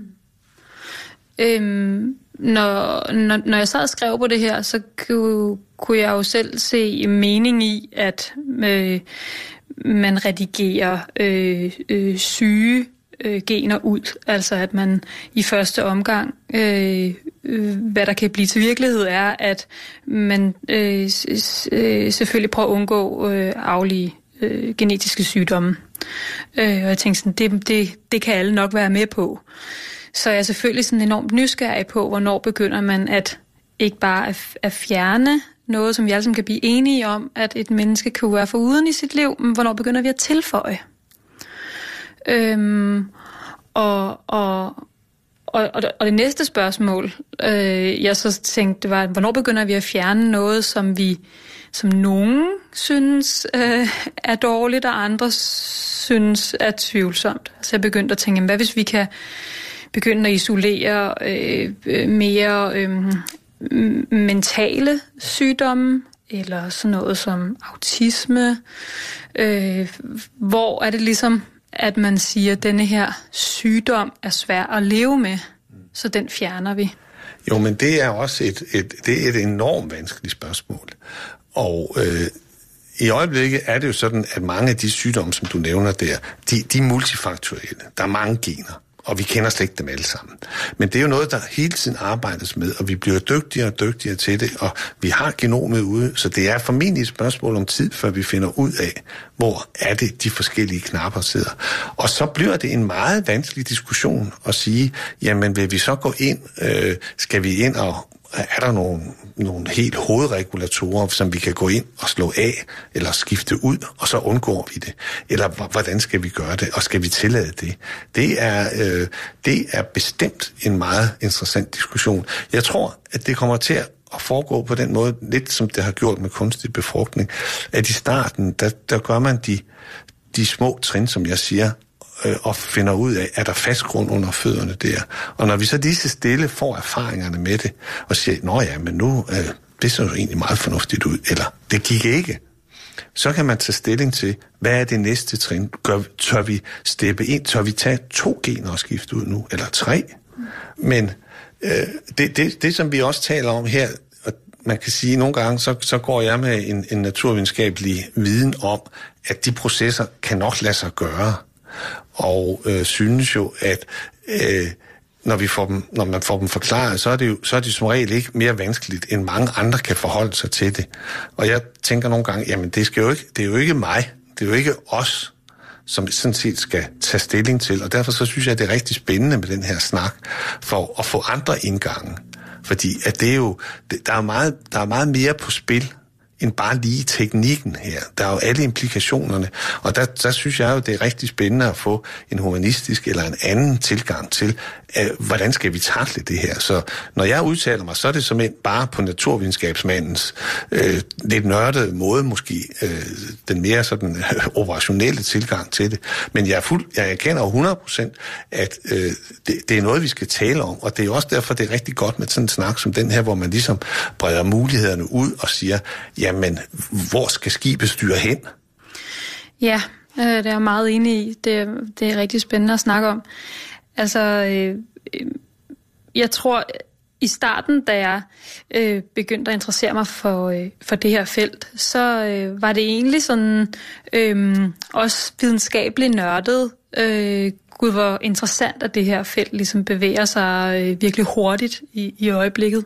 Når jeg sad og skrev på det her, så kunne jeg jo selv se mening i, at man redigerer syge gener ud. Altså at man i første omgang, hvad der kan blive til virkelighed, er, at man selvfølgelig prøver at undgå arvelige genetiske sygdomme. Og jeg tænkte sådan, det kan alle nok være med på. Så jeg er selvfølgelig sådan enormt nysgerrig på, hvornår begynder man at ikke bare at fjerne noget, som vi alle sammen kan blive enige om, at et menneske kan være foruden i sit liv, men hvornår begynder vi at tilføje? Og det næste spørgsmål, jeg så tænkte, det var, hvornår begynder vi at fjerne noget, som nogen synes er dårligt, og andre synes er tvivlsomt. Så jeg begyndte at tænke, hvad hvis vi kan begynde at isolere mere mentale sygdomme, eller sådan noget som autisme. Hvor er det ligesom, at man siger, at denne her sygdom er svær at leve med, så den fjerner vi? Jo, men det er også et enormt vanskeligt spørgsmål. Og i øjeblikket er det jo sådan, at mange af de sygdomme, som du nævner der, de er multifaktorielle. Der er mange gener, og vi kender slet ikke dem alle sammen. Men det er jo noget, der hele tiden arbejdes med, og vi bliver dygtigere og dygtigere til det, og vi har genomet ude, så det er formentlig et spørgsmål om tid, før vi finder ud af, hvor er det, de forskellige knapper sidder. Og så bliver det en meget vanskelig diskussion at sige, jamen vil vi så gå ind, skal vi ind og er der nogle helt hovedregulatorer, som vi kan gå ind og slå af, eller skifte ud, og så undgår vi det? Eller hvordan skal vi gøre det, og skal vi tillade det? Det er bestemt en meget interessant diskussion. Jeg tror, at det kommer til at foregå på den måde, lidt som det har gjort med kunstig befrugtning, at i starten, der gør man de små trin, som jeg siger, og finder ud af, er der fast grund under fødderne der. Og når vi så lige så stille får erfaringerne med det, og siger, nå ja, men nu, det ser jo egentlig meget fornuftigt ud, eller det gik ikke, så kan man tage stilling til, hvad er det næste trin? Tør vi steppe ind? Tør vi tage 2 gener og skifte ud nu, eller 3? Men det, som vi også taler om her, og man kan sige, nogle gange, så går jeg med en naturvidenskabelig viden om, at de processer kan nok lade sig gøre, og synes jo, at når man får dem forklaret, så er det som regel ikke mere vanskeligt, end mange andre kan forholde sig til det. Og jeg tænker nogle gange, jamen det er jo ikke mig, det er jo ikke os, som sådan set skal tage stilling til, og derfor så synes jeg, at det er rigtig spændende med den her snak, for at få andre indgange. Fordi at det er jo, der er meget mere på spil, end bare lige teknikken her. Der er jo alle implikationerne, og der synes jeg jo, det er rigtig spændende at få en humanistisk eller en anden tilgang til, hvordan skal vi tackle det her. Så når jeg udtaler mig, så er det simpelthen bare på naturvidenskabsmandens lidt nørdede måde, måske den mere sådan operationelle tilgang til det. Men jeg erkender jo 100%, at det er noget, vi skal tale om, og det er også derfor, det er rigtig godt med sådan en snak som den her, hvor man ligesom breder mulighederne ud og siger, jamen, hvor skal skibet styre hen? Ja, det er jeg meget enig i. Det er rigtig spændende at snakke om. Altså, jeg tror, i starten, da jeg begyndte at interessere mig for det her felt, så var det egentlig sådan også videnskabeligt nørdet. Gud, hvor interessant, at det her felt ligesom bevæger sig virkelig hurtigt i øjeblikket.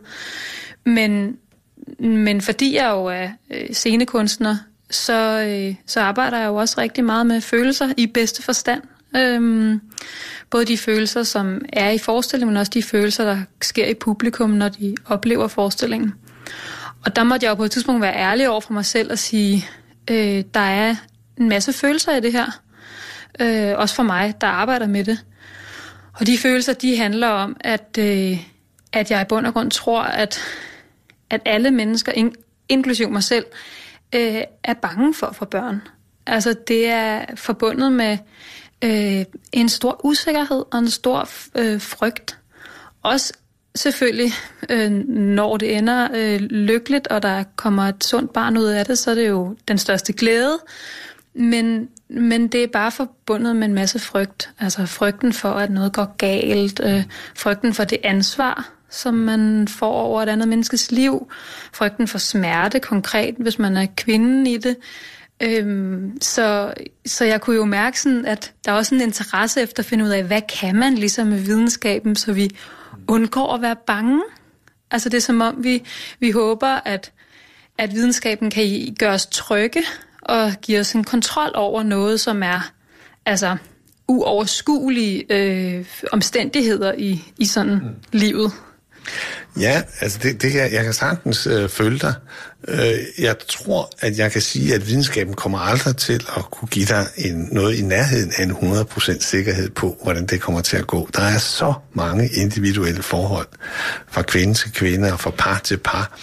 Men fordi jeg jo er scenekunstner, så arbejder jeg jo også rigtig meget med følelser i bedste forstand. Både de følelser, som er i forestillingen, men også de følelser, der sker i publikum, når de oplever forestillingen. Og der måtte jeg jo på et tidspunkt være ærlig over for mig selv og sige, der er en masse følelser i det her. Også for mig, der arbejder med det. Og de følelser, de handler om, at jeg i bund og grund tror, at alle mennesker, inklusiv mig selv, er bange for at få børn. Altså det er forbundet med en stor usikkerhed og en stor frygt. Også selvfølgelig, når det ender lykkeligt, og der kommer et sundt barn ud af det, så er det jo den største glæde. Men det er bare forbundet med en masse frygt. Altså frygten for, at noget går galt. Frygten for det ansvar, som man får over et andet menneskes liv. Frygten for smerte konkret, hvis man er kvinden i det. Så jeg kunne jo mærke sådan, at der er også en interesse efter at finde ud af, hvad kan man ligesom med videnskaben, så vi undgår at være bange. Altså det er som om, vi håber, at videnskaben kan gøre os trygge og give os en kontrol over noget, som er altså uoverskuelige omstændigheder i sådan livet. Ja, altså jeg kan sagtens følge dig. Jeg tror, at jeg kan sige, at videnskaben kommer aldrig til at kunne give dig noget i nærheden af en 100% sikkerhed på, hvordan det kommer til at gå. Der er så mange individuelle forhold fra kvinde til kvinde og fra par til par,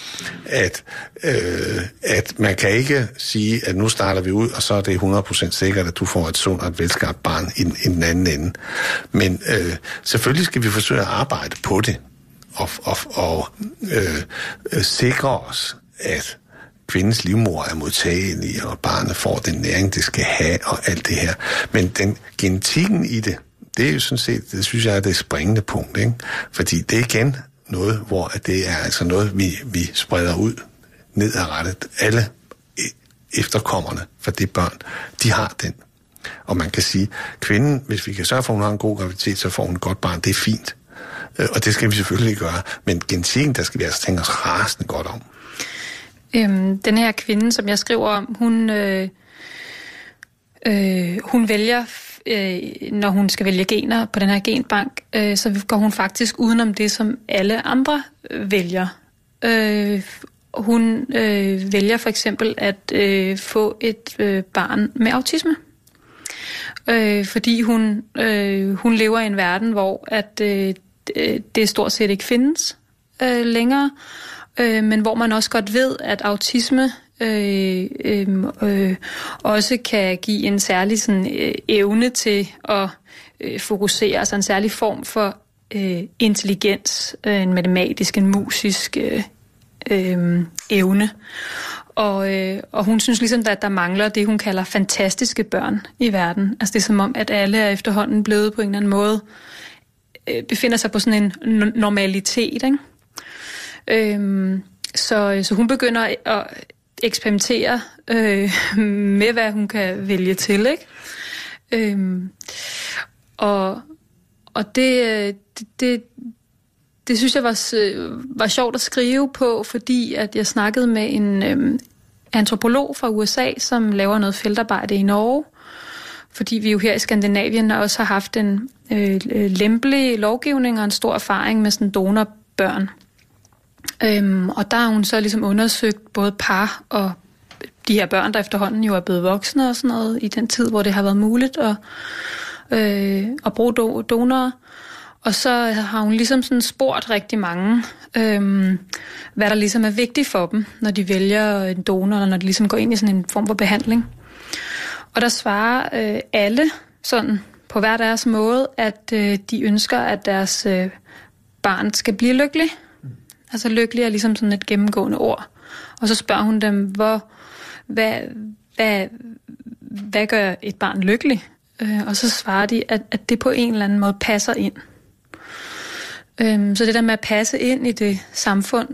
at man kan ikke sige, at nu starter vi ud, og så er det 100% sikkert, at du får et sundt og et velskabt barn i den anden ende. Men selvfølgelig skal vi forsøge at arbejde på det. Og sikre os, at kvindens livmor er modtagelig, og barnet får den næring, det skal have, og alt det her. Men den genetikken i det er jo sådan set, det synes jeg er det springende punkt, ikke? Fordi det igen, noget, hvor det er altså noget, vi spreder ud nedadrettet. Alle efterkommerne for det børn, de har den. Og man kan sige, kvinden, hvis vi kan sørge for, at hun har en god graviditet, så får hun et godt barn. Det er fint. Og det skal vi selvfølgelig gøre. Men genetikken, der skal vi altså tænke os rasende godt om. Den her kvinde, som jeg skriver om, hun vælger, når hun skal vælge gener på den her genbank, så går hun faktisk udenom det, som alle andre vælger. Hun vælger for eksempel at få et barn med autisme. Fordi hun lever i en verden, hvor at det stort set ikke findes længere, men hvor man også godt ved, at autisme også kan give en særlig sådan, evne til at fokusere, altså en særlig form for intelligens, en matematisk, en musisk evne. Og hun synes ligesom, at der mangler det, hun kalder fantastiske børn i verden. Altså det er som om, at alle er efterhånden blevet på en eller anden måde, befinder sig på sådan en normalitet, ikke? Så hun begynder at eksperimentere med, hvad hun kan vælge til, ikke? Og det synes jeg var sjovt at skrive på, fordi at jeg snakkede med en antropolog fra USA, som laver noget feltarbejde i Norge, fordi vi jo her i Skandinavien også har haft en lempelig lovgivning og en stor erfaring med sådan donorbørn. Og der har hun så ligesom undersøgt både par og de her børn, der efterhånden jo er blevet voksne og sådan noget, i den tid, hvor det har været muligt at bruge donorer. Og så har hun ligesom sådan spurgt rigtig mange, hvad der ligesom er vigtigt for dem, når de vælger en donor, eller når de ligesom går ind i sådan en form for behandling. Og der svarer alle sådan på hver deres måde, at de ønsker, at deres barn skal blive lykkelig. Altså lykkelig er ligesom sådan et gennemgående ord. Og så spørger hun dem, hvad gør et barn lykkelig? Og så svarer de, at det på en eller anden måde passer ind. Så det der med at passe ind i det samfund,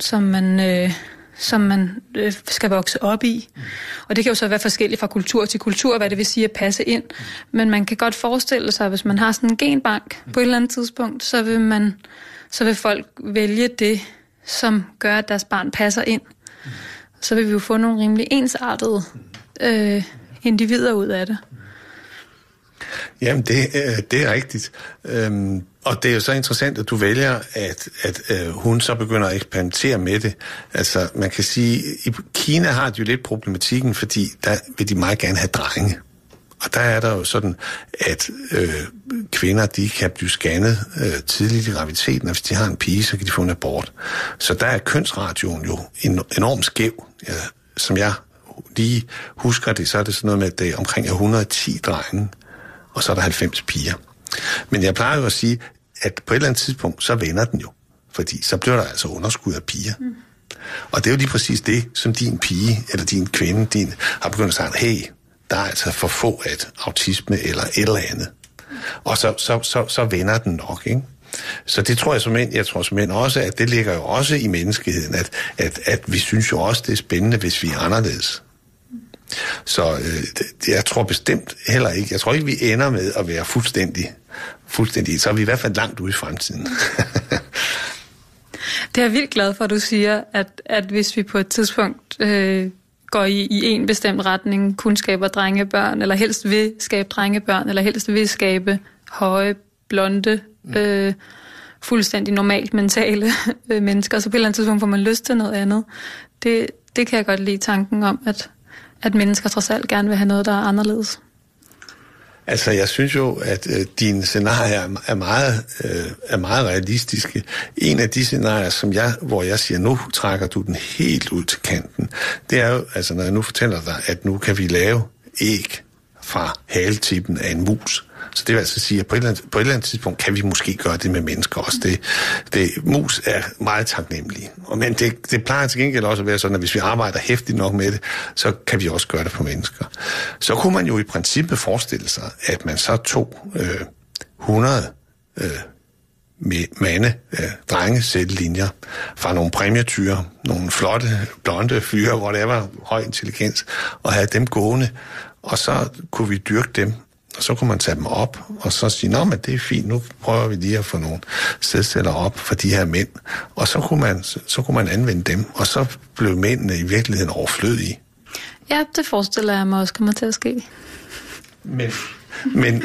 som man skal vokse op i. Og det kan jo så være forskelligt fra kultur til kultur, hvad det vil sige at passe ind. Men man kan godt forestille sig, at hvis man har sådan en genbank på et eller andet tidspunkt, så vil folk vælge det, som gør, at deres barn passer ind. Så vil vi jo få nogle rimelig ensartede individer ud af det. Jamen, det er rigtigt. Og det er jo så interessant, at du vælger, at hun så begynder at eksperimentere med det. Altså, man kan sige, i Kina har de jo lidt problematikken, fordi der vil de meget gerne have drenge. Og der er der jo sådan, at kvinder, de kan blive scannet tidligt i graviditeten, og hvis de har en pige, så kan de få en abort. Så der er kønsradioen jo enormt skæv. Ja, som jeg lige husker det, så er det sådan noget med, at det er omkring 110 drenge, og så er der 90 piger. Men jeg plejer jo at sige, at på et eller andet tidspunkt, så vender den jo. Fordi så bliver der altså underskud af piger. Og det er jo lige præcis det, som din pige, eller din kvinde, har begyndt at sige, hey, der er altså for få af autisme eller et eller andet. Og så vender den nok, ikke? Så det tror jeg såmænd også, at det ligger jo også i menneskeheden, at vi synes jo også, det er spændende, hvis vi er anderledes. Så jeg tror bestemt heller ikke, jeg tror ikke, vi ender med at være fuldstændig, så er vi i hvert fald langt ude i fremtiden. Det er jeg vildt glad for, at du siger, at hvis vi på et tidspunkt går i en bestemt retning, kun skaber drengebørn, eller helst vil skabe drengebørn, eller helst vil skabe høje, blonde, fuldstændig normalt mentale mennesker, så på et eller andet tidspunkt får man lyst til noget andet. Det kan jeg godt lide tanken om, at mennesker trods alt gerne vil have noget, der er anderledes. Altså, jeg synes jo, at dine scenarier er meget realistiske. En af de scenarier, hvor jeg siger, nu trækker du den helt ud til kanten, det er jo, altså når jeg nu fortæller dig, at nu kan vi lave æg fra haletippen af en mus. Så det vil altså sige, at på et eller andet tidspunkt kan vi måske gøre det med mennesker også. Mus er meget taknemmelige. Men det plejer til gengæld også at være sådan, at hvis vi arbejder hæftigt nok med det, så kan vi også gøre det på mennesker. Så kunne man jo i princippet forestille sig, at man så tog 100 drenge cellelinjer fra nogle præmietyrer, nogle flotte, blonde fyre, hvor der var høj intelligens, og havde dem gående, og så kunne vi dyrke dem, og så kunne man tage dem op, og så sige, nå, men det er fint, nu prøver vi lige at få nogle sædceller op for de her mænd, og så kunne man anvende dem, og så blev mændene i virkeligheden overflødige. Ja, det forestiller jeg mig også kommer til at ske. Men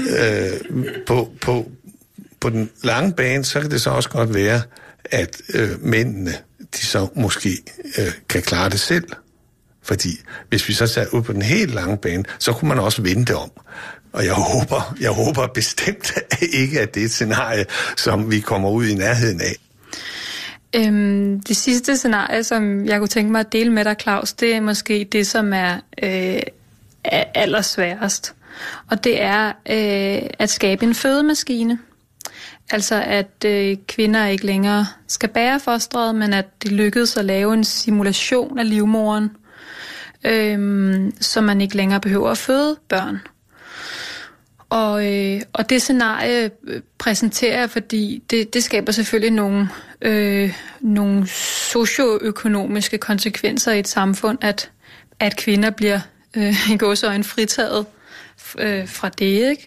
på den lange bane, så kan det så også godt være, at mændene, de så måske kan klare det selv. Fordi hvis vi så tager ud på den helt lange bane, så kunne man også vende det om. Og jeg håber bestemt ikke, at det er et scenarie, som vi kommer ud i nærheden af. Det sidste scenarie, som jeg kunne tænke mig at dele med dig, Claus, det er måske det, som er allersværest. Og det er at skabe en fødemaskine. Altså at kvinder ikke længere skal bære fosteret, men at det lykkedes at lave en simulation af livmoderen, så man ikke længere behøver at føde børn. Og det scenarie præsenterer jeg, fordi det skaber selvfølgelig nogle socioøkonomiske konsekvenser i et samfund, at kvinder bliver i gåseøjne fritaget fra det, ikke?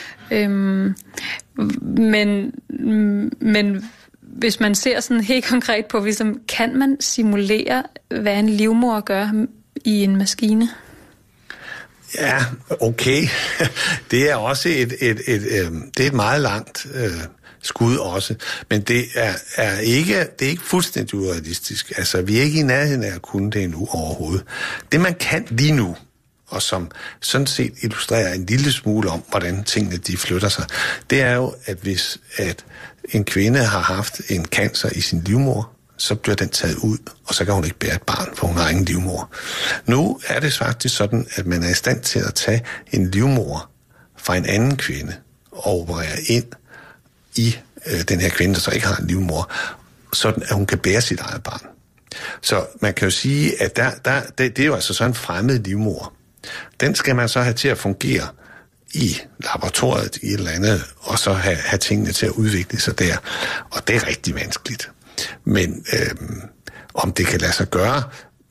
Men hvis man ser sådan helt konkret på, ligesom, kan man simulere, hvad en livmoder gør i en maskine? Ja, okay. Det er også det er et meget langt skud også, men det er ikke fuldstændig urealistisk. Altså, vi er ikke i nærheden af at kunne det endnu overhovedet. Det man kan lige nu, og som sådan set illustrerer en lille smule om, hvordan tingene de flytter sig, det er jo, at hvis en kvinde har haft en cancer i sin livmoder, så bliver den taget ud, og så kan hun ikke bære et barn, for hun har ingen livmoder. Nu er det faktisk sådan, at man er i stand til at tage en livmoder fra en anden kvinde og operere ind i den her kvinde, der så ikke har en livmoder, sådan at hun kan bære sit eget barn. Så man kan jo sige, at det er jo altså sådan en fremmed livmoder. Den skal man så have til at fungere i laboratoriet i et eller andet, og så have tingene til at udvikle sig der. Og det er rigtig vanskeligt. Men om det kan lade sig gøre,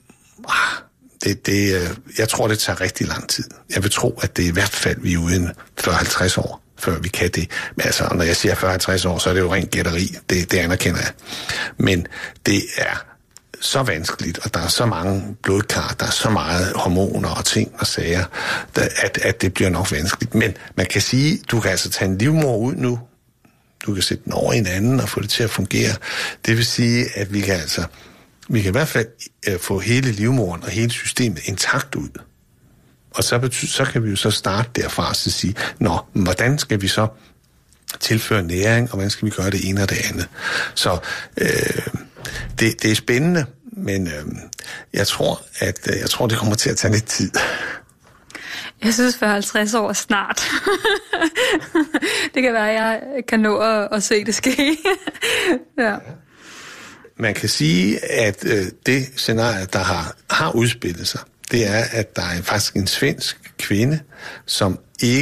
jeg tror, det tager rigtig lang tid. Jeg vil tro, at det i hvert fald vi er uden 40-50 år, før vi kan det. Men altså, når jeg siger 40-50 år, så er det jo rent gætteri. Det anerkender jeg. Men det er så vanskeligt, og der er så mange blodkar, der er så meget hormoner og ting og sager, at det bliver nok vanskeligt. Men man kan sige, du kan altså tage en livmoder ud nu, du kan sætte den over en anden og få det til at fungere. Det vil sige, at vi kan i hvert fald få hele livmoderen og hele systemet intakt ud. Og så kan vi jo så starte derfra og sige, hvordan skal vi så tilføre næring, og hvordan skal vi gøre det ene og det andet. Så det er spændende, men jeg tror, det kommer til at tage lidt tid. Jeg synes 40-50 år snart. Det kan være, at jeg kan nå at se det ske. Ja. Man kan sige, at det scenarie, der har udspillet sig, det er, at der er faktisk en svensk kvinde, som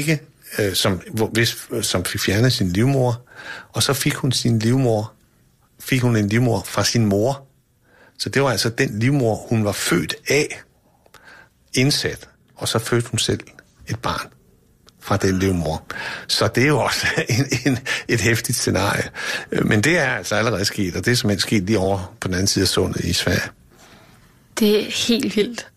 fik fjernet sin livmoder, og så fik hun en livmoder fra sin mor. Så det var altså den livmoder, hun var født af, indsat, og så fødte hun selv et barn fra den livmoder. Så det er jo også et hæftigt scenarie. Men det er altså allerede sket, og det er simpelthen sket lige over på den anden side af sundet i Sverige. Det er helt vildt.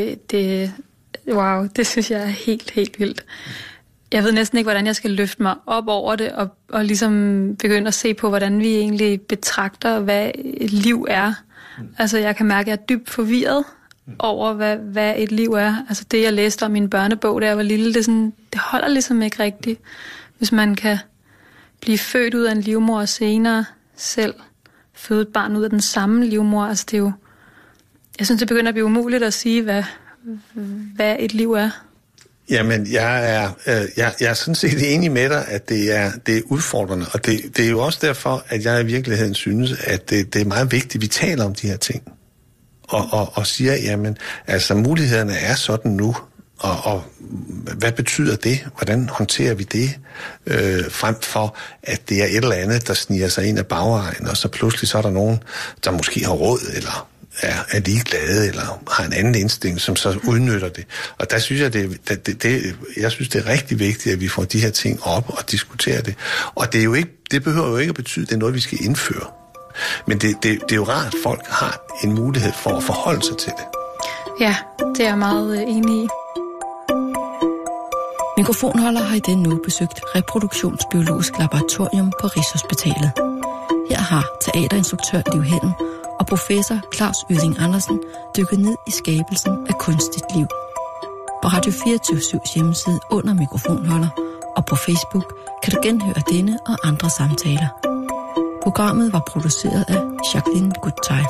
Wow, det synes jeg er helt, helt vildt. Jeg ved næsten ikke, hvordan jeg skal løfte mig op over det, og ligesom begynde at se på, hvordan vi egentlig betragter, hvad et liv er. Altså, jeg kan mærke, at jeg er dybt forvirret over, hvad et liv er. Altså, det, jeg læste om i min børnebog, da jeg var lille, det holder ligesom ikke rigtigt. Hvis man kan blive født ud af en livmor og senere selv føde et barn ud af den samme livmor, altså det er jo... Jeg synes, det begynder at blive umuligt at sige, hvad et liv er. Jamen, jeg er sådan set enig med dig, at det er udfordrende, og det er jo også derfor, at jeg i virkeligheden synes, at det er meget vigtigt, at vi taler om de her ting. Og siger, jamen, altså mulighederne er sådan nu, Og hvad betyder det? Hvordan håndterer vi det? Frem for, at det er et eller andet, der sniger sig ind af bagvejen, og så pludselig så er der nogen, der måske har råd, eller er ligeglade, eller har en anden instinkt, som så udnytter det. Og der synes jeg, jeg synes, det er rigtig vigtigt, at vi får de her ting op og diskuterer det. Og det er jo ikke, det behøver jo ikke at betyde, at det er noget, vi skal indføre. Men det er jo rart, at folk har en mulighed for at forholde sig til det. Ja, det er jeg meget enig i. Mikrofonholder har i denne uge besøgt Reproduktionsbiologisk Laboratorium på Rigshospitalet. Her har teaterinstruktør Liv Helm og professor Claus Yding Andersen dykket ned i skabelsen af kunstigt liv. På Radio 24/7's hjemmeside under Mikrofonholder og på Facebook kan du genhøre denne og andre samtaler. Programmet var produceret af Jacqueline Gutteil.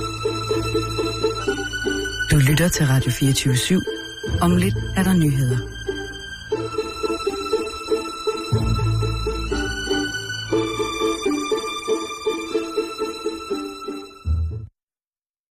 Du lytter til Radio 24/7. Om lidt er der nyheder.